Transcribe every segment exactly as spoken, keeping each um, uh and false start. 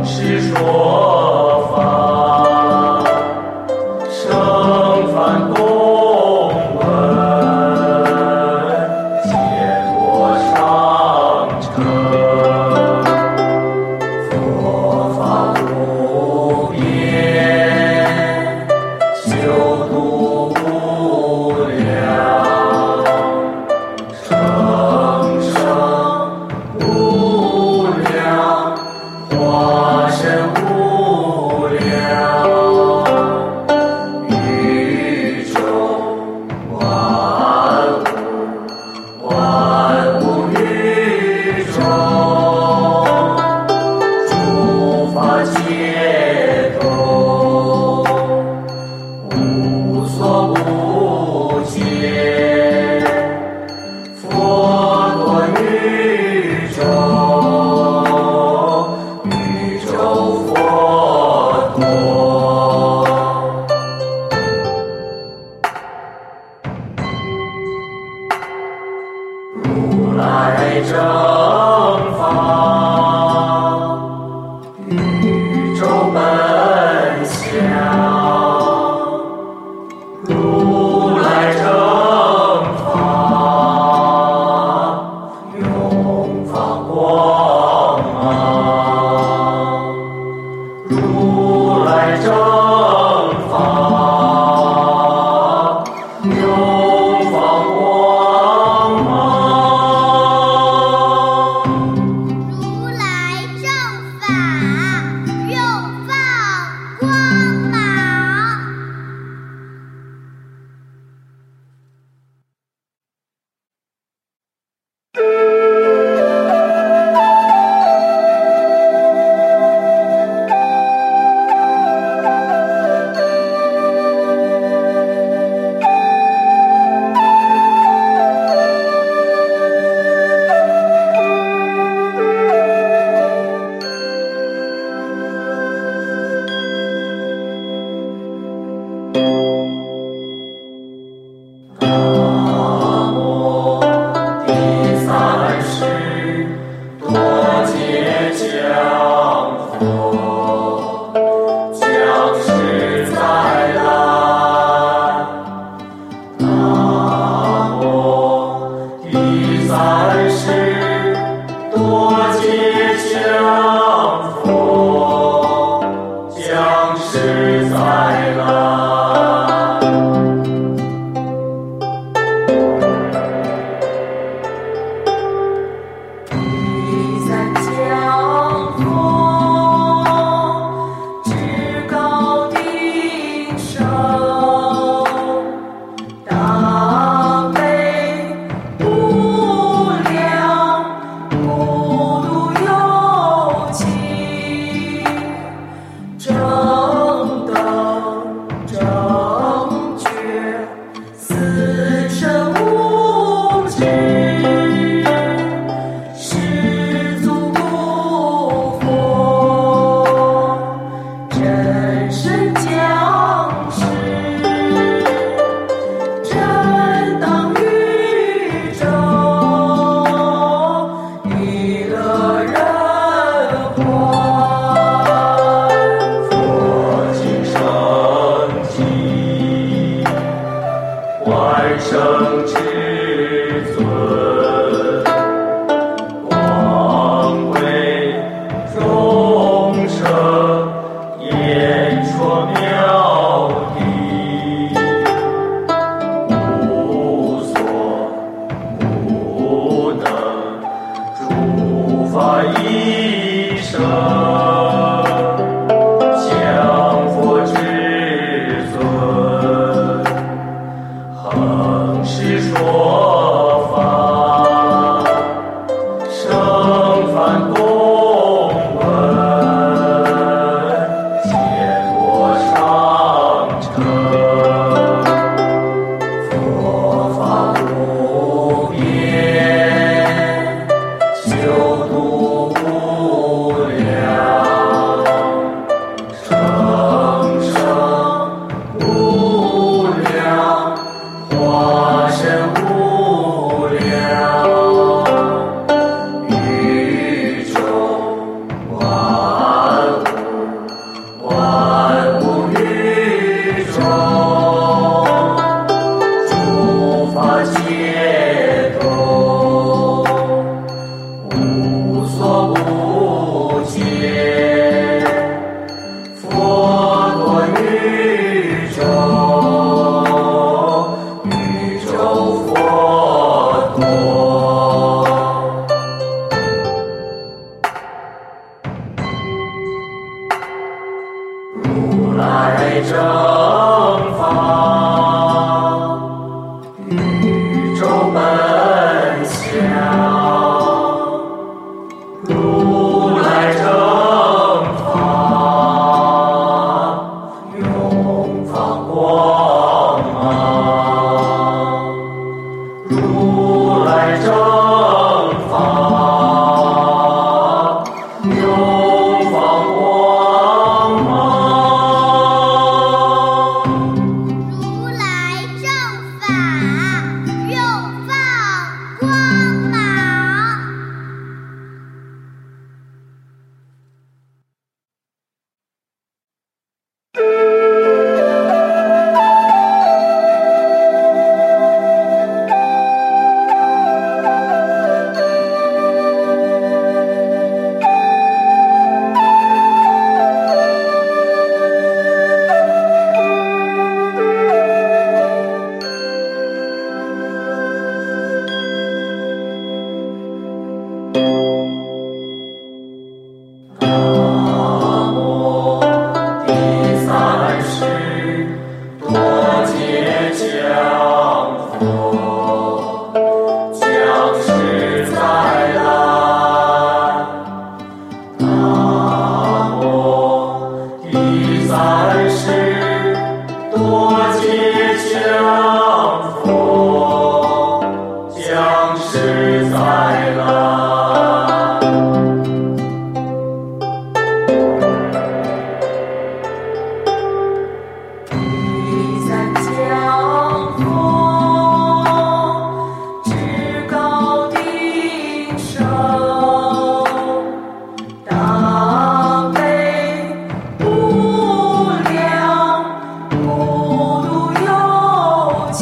是说法，生繁公文，解脱上乘。佛法无边，修度无量，生生无量，化身无量，宇宙万物，万物宇宙，诸法界中，无所不见，佛陀宇宙，宇宙佛陀。如来正法，宇宙本相。如来正法，永放光芒。如来正法，永放光芒。 如来正法，永放光芒。 正法，宇宙本相，如来正法，永放光芒，如来正法，永放光芒。 如来正法，永放光芒。 南无第三世多杰羌佛，降世再来。南无第三世多杰羌佛，降世再来。第三江风，至高顶首，大悲无量，普度有情，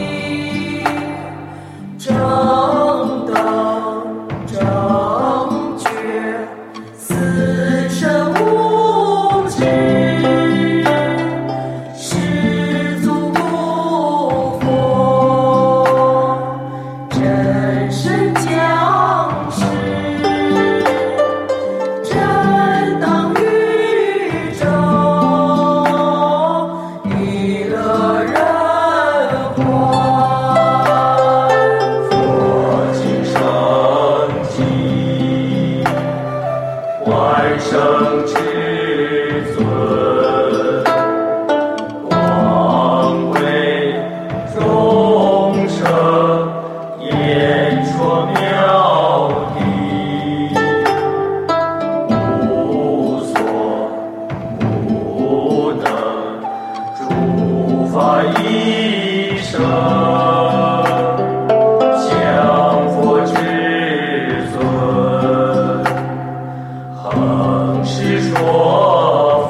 正等正觉，四圣无知。始祖古佛，真神降世，震荡宇宙，娱乐人寰。佛经圣迹，万圣至尊。光为众生演说妙谛，无所不能，诸法一生，降佛至尊，恒时说法。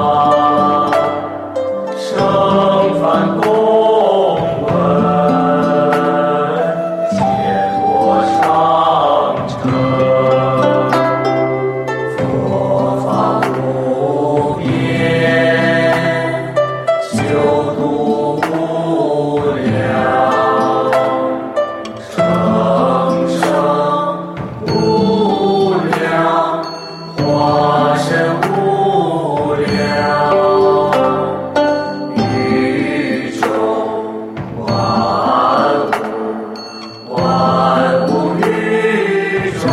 生梵公文，结果上乘，佛法无边，修度无量，生生无量，化身无量。宇宙万物，万物宇宙，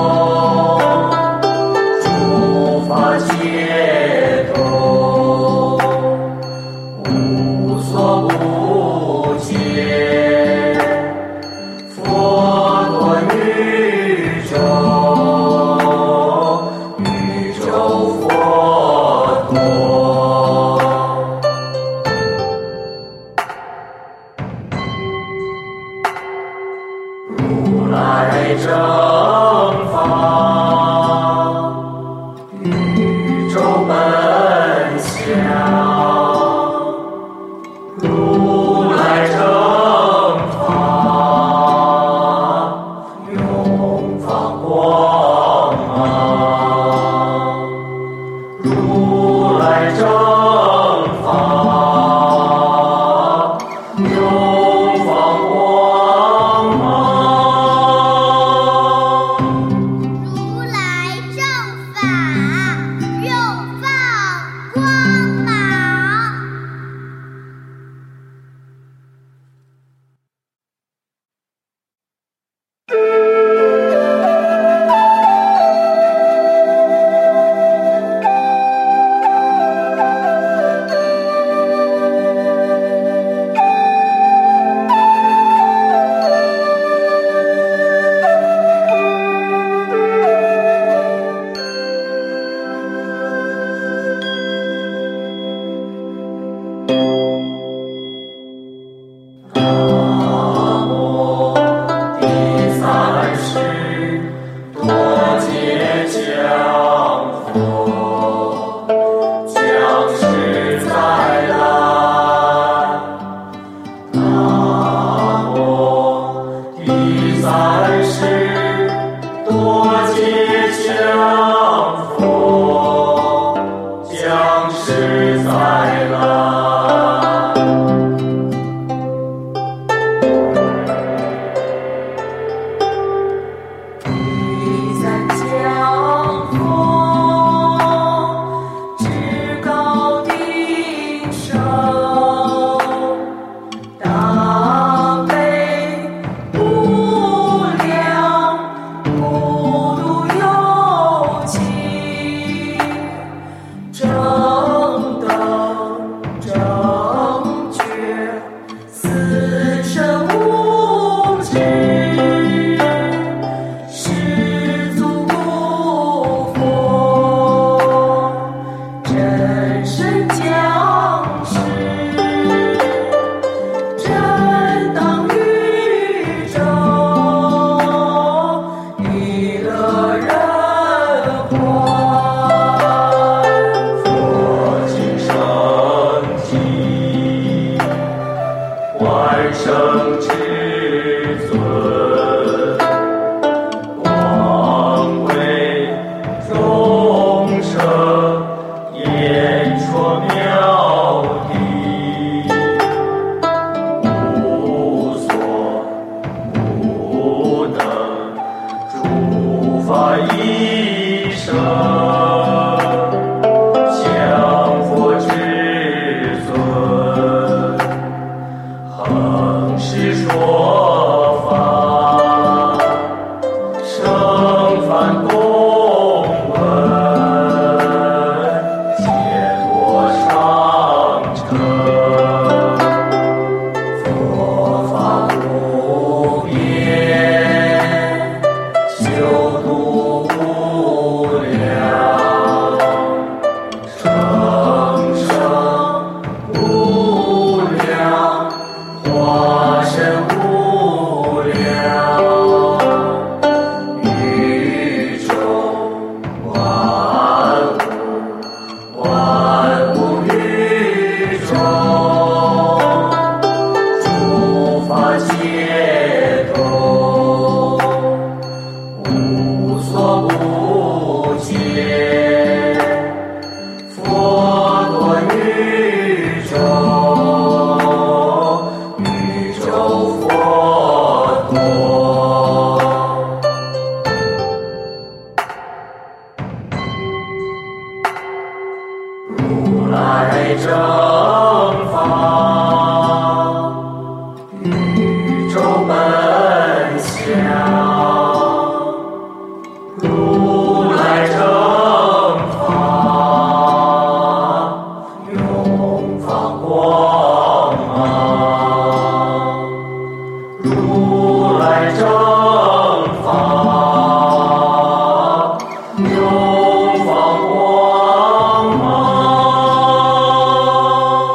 诸法皆空，无所不见。佛陀宇宙，宇宙佛陀。如来正法，宇宙本相，如来正法，永放光芒，如来正法，永放光芒。 如来正法，永放光芒。 实在了。万圣至尊，光辉众生，言说妙谛，无所不能，诸法一生。是说法，生梵公文，解脱上乘。佛法无边，修度无量，生生无量。化身无量，宇宙万物，万物宇宙，诸法皆空，无所不见，佛多宇宙。如来正法，宇宙本相。如来正法，永放光芒。如来正法。永放光芒。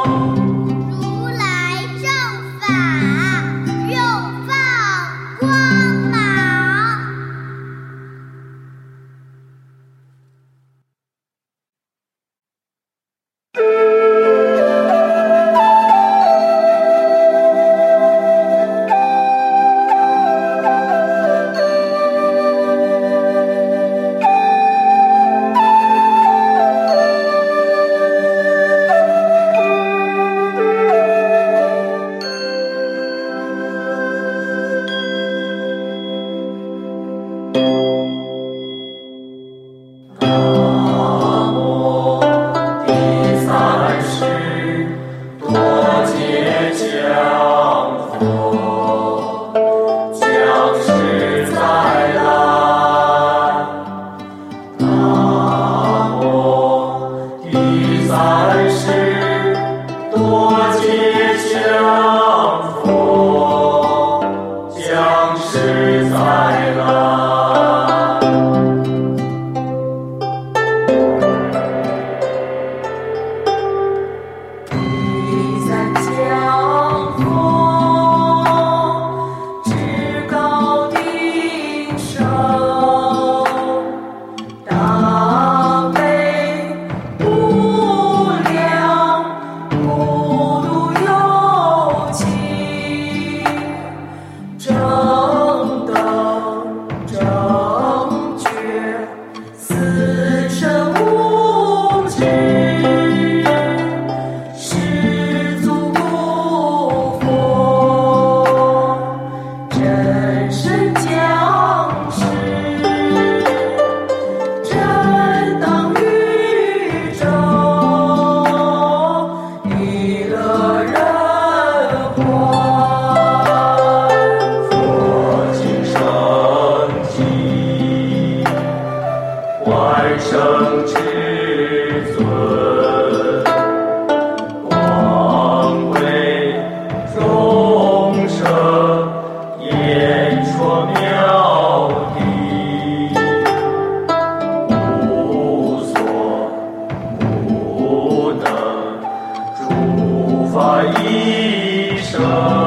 一生，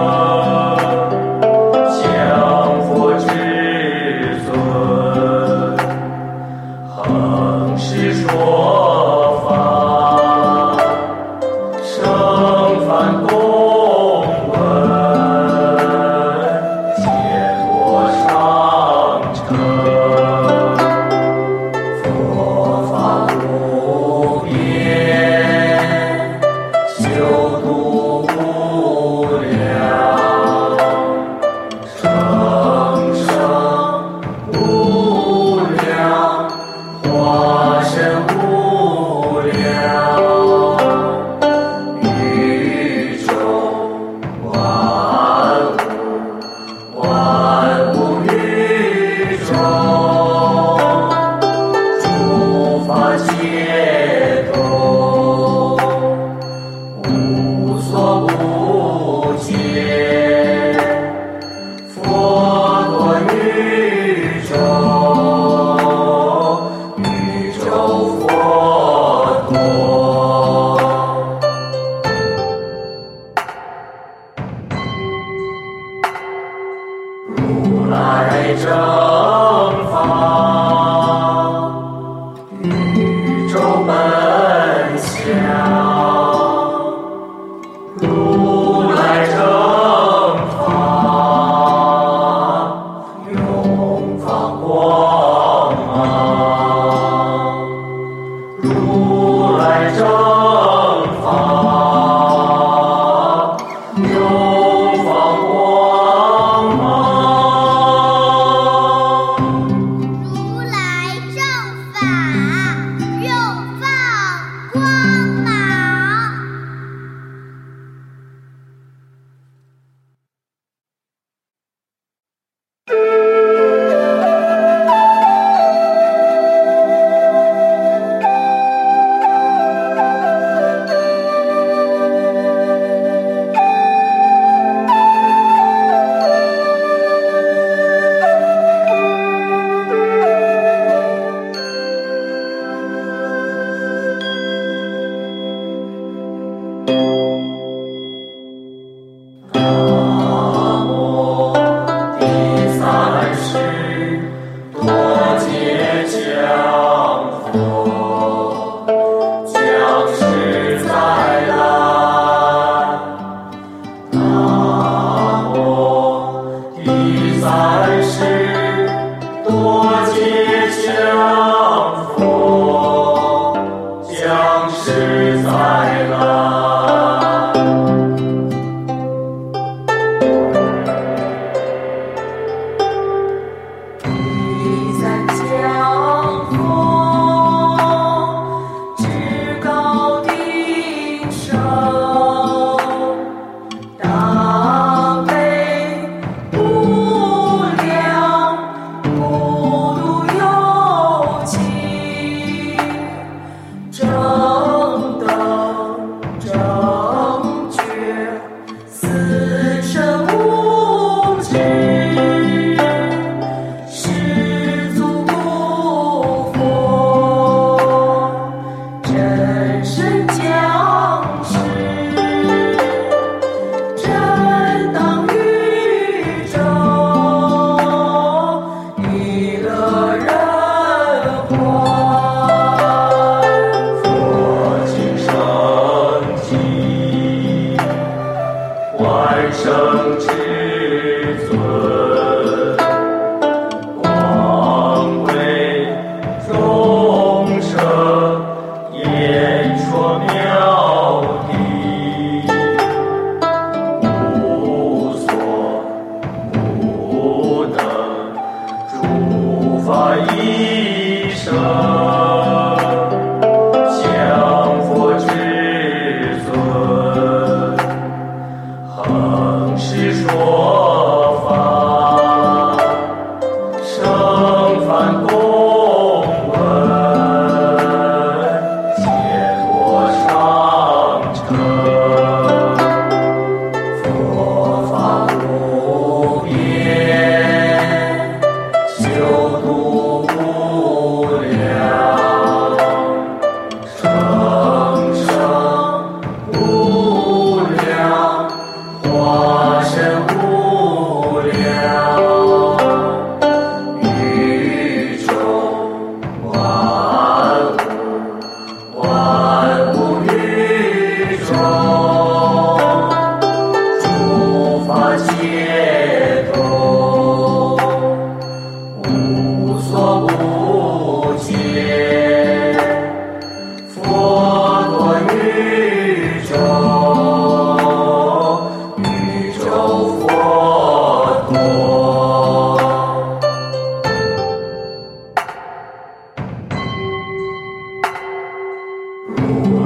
降佛至尊，恒时说法，生梵公文，解脱上乘。佛法无边，修度无量，生生无量，化身无量，宇宙万物，万物宇宙，诸法界空，无所不见，佛陀宇宙，宇宙佛陀。如来正法，宇宙本相，如来正法，永放光芒，如来正法，永放光芒。 如来正法，永放光芒。 南无第三世多杰羌佛，将世再来。南无第三世多杰羌佛，将世再来。第三江佛，至高顶圣，大悲无量，普度有情，正等正觉，四圣无知。世祖古佛，真身降世，震荡宇宙，娱乐人寰。佛经圣迹，万圣至尊，光辉众生，演说妙谛。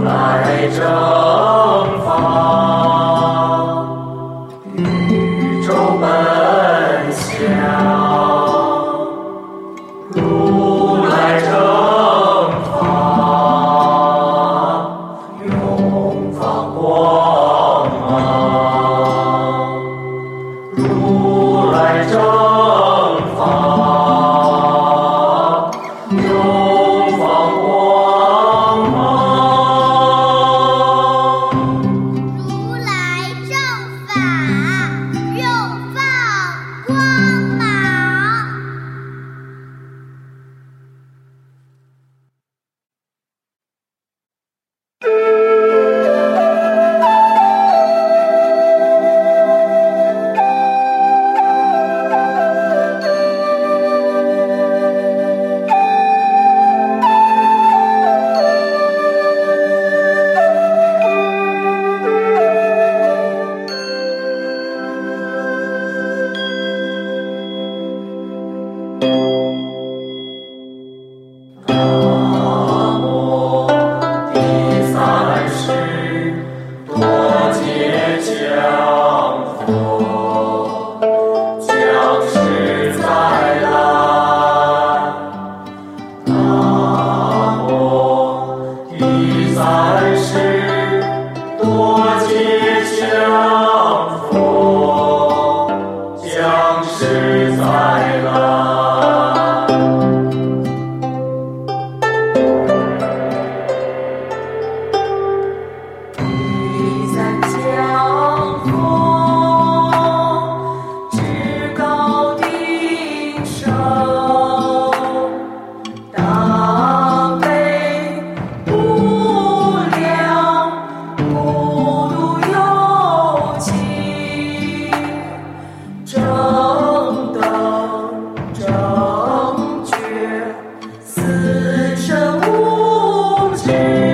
来正法，宇宙本相，如来正法，永放光芒，如来正法，永放光芒。 如来正法，永放光芒。 南无第三世多杰羌佛，降世再来。南无第三世多杰羌佛，降世再来。第三江风，至高顶上，大悲无量，普度有情，正等正觉，四圣无知。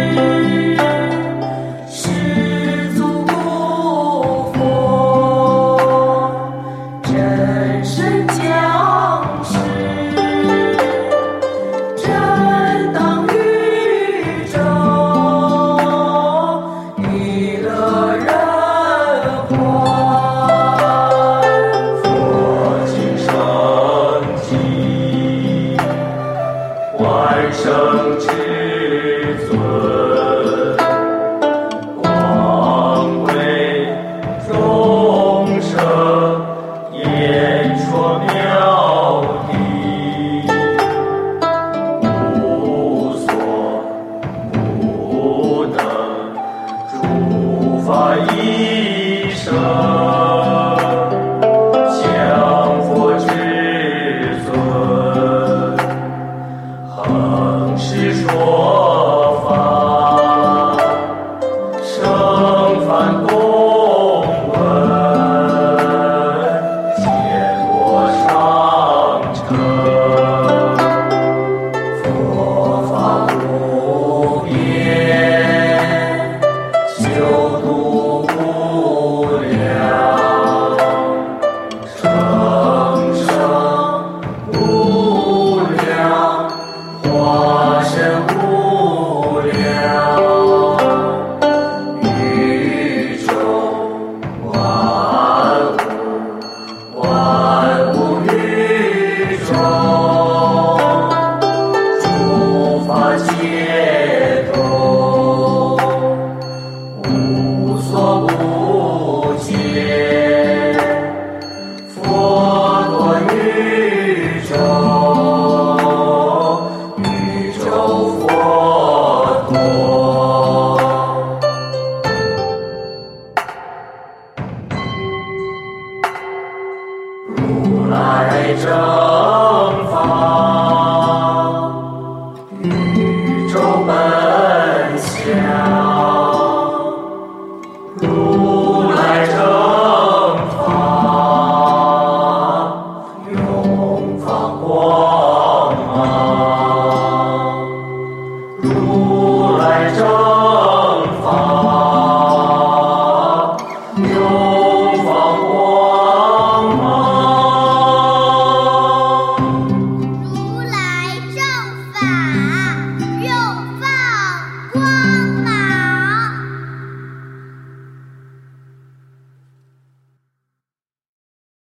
始祖古佛，真神降世，震荡宇宙，娱乐人寰。佛经圣迹，万圣至尊。光为众生演说妙谛，无所不能，诸法一生，降佛至尊，恒时说法。生梵公文，结果上乘，佛法无边，修度无量，生生无量，化身无量。宇宙万物，万物宇宙，诸法界中，无所不见。佛陀宇宙，宇宙佛陀。如来正法，宇宙本相，如来正法，永放光芒，如来正法，永